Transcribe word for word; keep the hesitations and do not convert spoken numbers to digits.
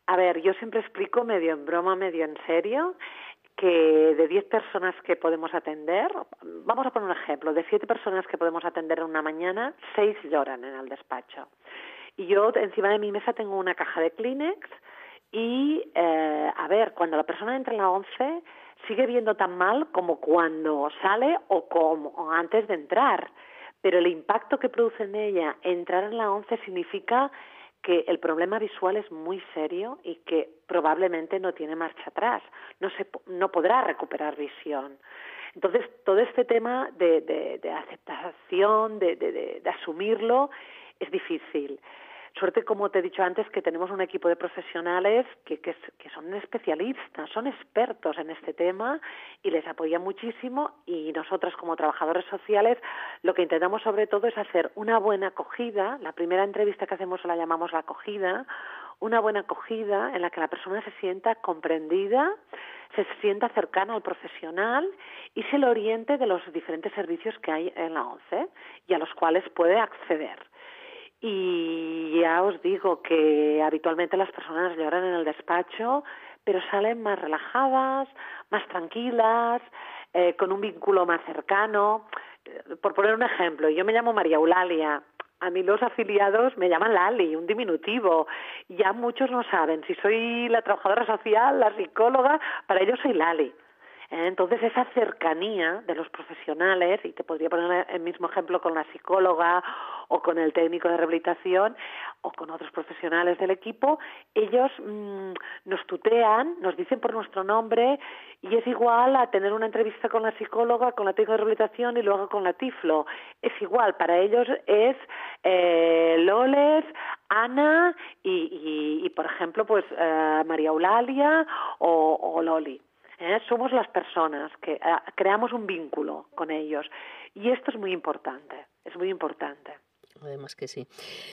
A ver, yo siempre explico medio en broma, medio en serio, que de diez personas que podemos atender, vamos a poner un ejemplo, de siete personas que podemos atender en una mañana, seis lloran en el despacho. Y yo encima de mi mesa tengo una caja de Kleenex y, eh, a ver, cuando la persona entra en la once sigue viendo tan mal como cuando sale o como o antes de entrar. Pero el impacto que produce en ella entrar en la once significa que el problema visual es muy serio y que probablemente no tiene marcha atrás, no se no podrá recuperar visión. Entonces, todo este tema de, de, de aceptación, de, de, de, de asumirlo, es difícil. Suerte, como te he dicho antes, que tenemos un equipo de profesionales que, que, que son especialistas, son expertos en este tema y les apoyan muchísimo, y nosotras como trabajadores sociales lo que intentamos sobre todo es hacer una buena acogida. La primera entrevista que hacemos la llamamos la acogida, una buena acogida en la que la persona se sienta comprendida, se sienta cercana al profesional y se le oriente de los diferentes servicios que hay en la ONCE y a los cuales puede acceder. Y ya os digo que habitualmente las personas lloran en el despacho, pero salen más relajadas, más tranquilas, eh, con un vínculo más cercano. Por poner un ejemplo, yo me llamo María Eulalia. A mí los afiliados me llaman Lali, un diminutivo. Ya muchos no saben si soy la trabajadora social, la psicóloga, para ellos soy Lali. Entonces, esa cercanía de los profesionales, y te podría poner el mismo ejemplo con la psicóloga o con el técnico de rehabilitación o con otros profesionales del equipo, ellos mmm, nos tutean, nos dicen por nuestro nombre, y es igual a tener una entrevista con la psicóloga, con la técnica de rehabilitación y luego con la Tiflo. Es igual, para ellos es eh, Loles, Ana y, y, y, por ejemplo, pues eh, María Eulalia o, o Loli. ¿Eh? Somos las personas que eh, creamos un vínculo con ellos, y esto es muy importante, es muy importante. Además que sí.